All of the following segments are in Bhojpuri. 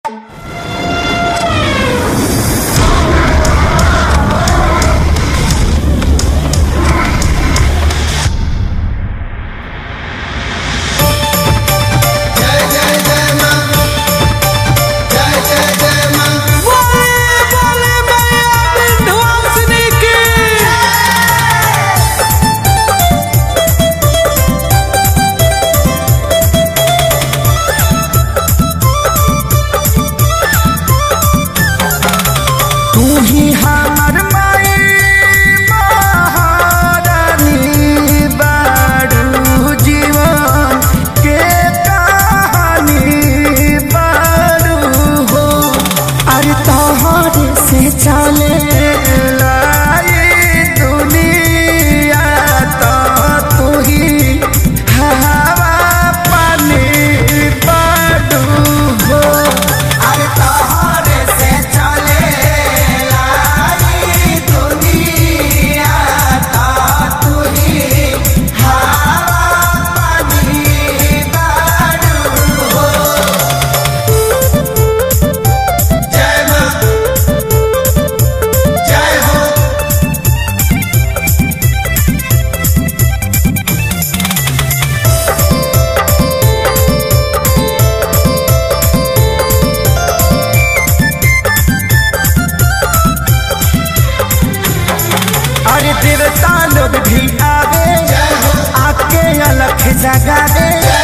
जगावे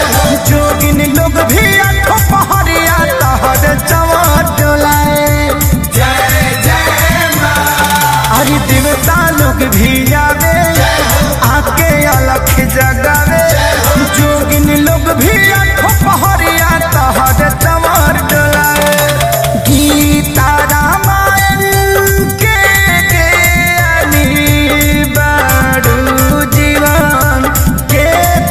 जोगिन लोग भी आठों पहरिया तहर चवर डोलाए। जय जय मां। अरे देवता लोग भी आवे आके अलख जगावे जोगिन लोग भी आठों पहरिया तहर चवर डोलाए। गीता रामायण के ज्ञानी बड़ू जीवन के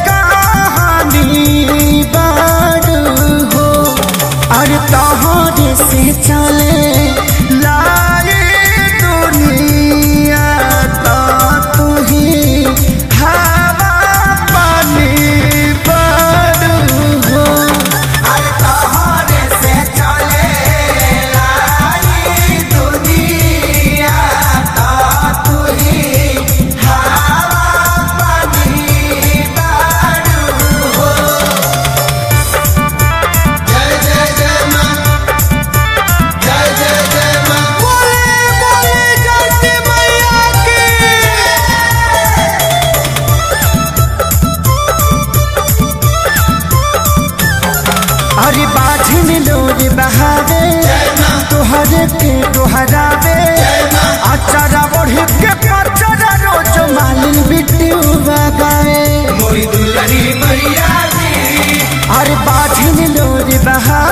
कहानी बड़ू हो। और तोहरे से चले लाए दुनिया तो तू ही हवा पानी बड़ू हो। और तोहरे से चले लाए दुनिया तो तू ही हवा पानी बड़ू हो। जय जय जय मां। जय जय जय मां। बोले बोले जय मैया की। अरे बाझिन लोग बहावे तोहरे के दोहरावे अचारा बढ़ के पचरा रोज मालिन बिट्टी गावे मोरी दुलरी मैया की। अरे बाझिन लोग बहावे